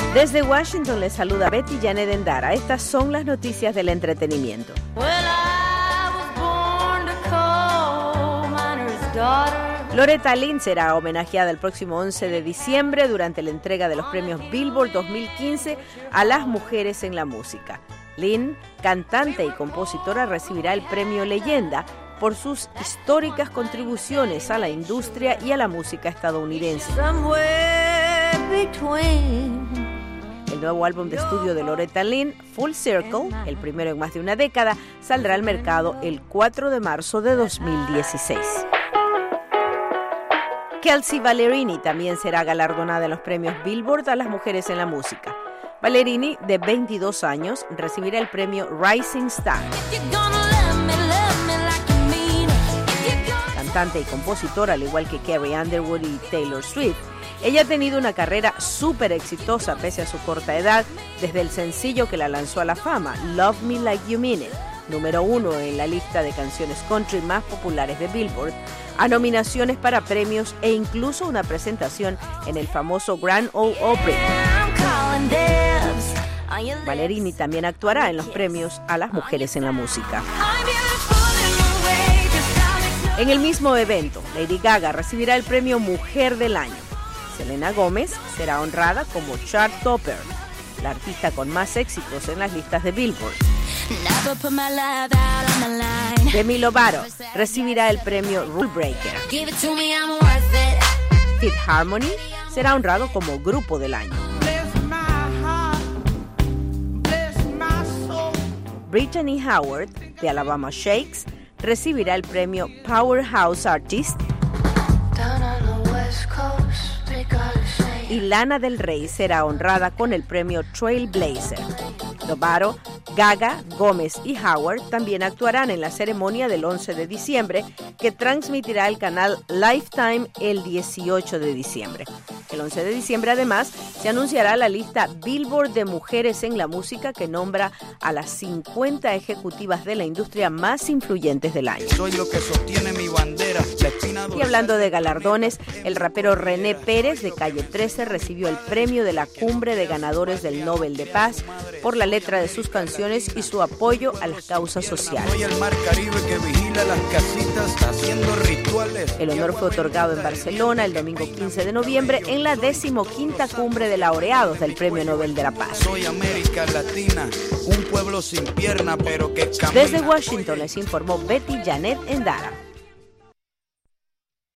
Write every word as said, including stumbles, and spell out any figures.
Desde Washington les saluda Betty Janet Endara. Estas son las noticias del entretenimiento. Loretta Lynn será homenajeada el próximo once de diciembre durante la entrega de los premios Billboard dos mil quince a las mujeres en la música. Lynn, cantante y compositora, recibirá el premio Leyenda por sus históricas contribuciones a la industria y a la música estadounidense. El nuevo álbum de estudio de Loretta Lynn, Full Circle, el primero en más de una década, saldrá al mercado el cuatro de marzo de dos mil dieciséis. Kelsea Ballerini también será galardonada en los premios Billboard a las mujeres en la música. Ballerini, de veintidós años, recibirá el premio Rising Star. Cantante y compositora, al igual que Carrie Underwood y Taylor Swift, ella ha tenido una carrera súper exitosa pese a su corta edad, desde el sencillo que la lanzó a la fama, Love Me Like You Mean It, número uno en la lista de canciones country más populares de Billboard, a nominaciones para premios e incluso una presentación en el famoso Grand Ole Opry. Ballerini también actuará en los premios a las mujeres en la música. En el mismo evento, Lady Gaga recibirá el premio Mujer del Año. Selena Gómez será honrada como chart topper, la artista con más éxitos en las listas de Billboard. Demi Lovato recibirá el premio Rule Breaker. Fifth Harmony será honrado como Grupo del Año. Brittany Howard, de Alabama Shakes, recibirá el premio Powerhouse Artist. Y Lana Del Rey será honrada con el premio Trailblazer. Lovato, Gaga, Gómez y Howard también actuarán en la ceremonia del once de diciembre, que transmitirá el canal Lifetime el dieciocho de diciembre. El once de diciembre, además, se anunciará la lista Billboard de mujeres en la música, que nombra a las cincuenta ejecutivas de la industria más influyentes del año. Soy lo que sostiene mi bandera, la espina y hablando de galardones, el rapero René Pérez, de Calle trece, recibió el premio de la Cumbre de Ganadores del Nobel de Paz por la letra de sus canciones y su apoyo a las causas sociales. Soy el mar Caribe que vigila las casitas haciendo rituales. El honor fue otorgado en Barcelona el domingo quince de noviembre en la decimoquinta Cumbre de Laureados del Premio Nobel de la Paz. Soy América Latina, un pueblo sin pierna pero que camina. Desde Washington les informó Betty Janet Endara.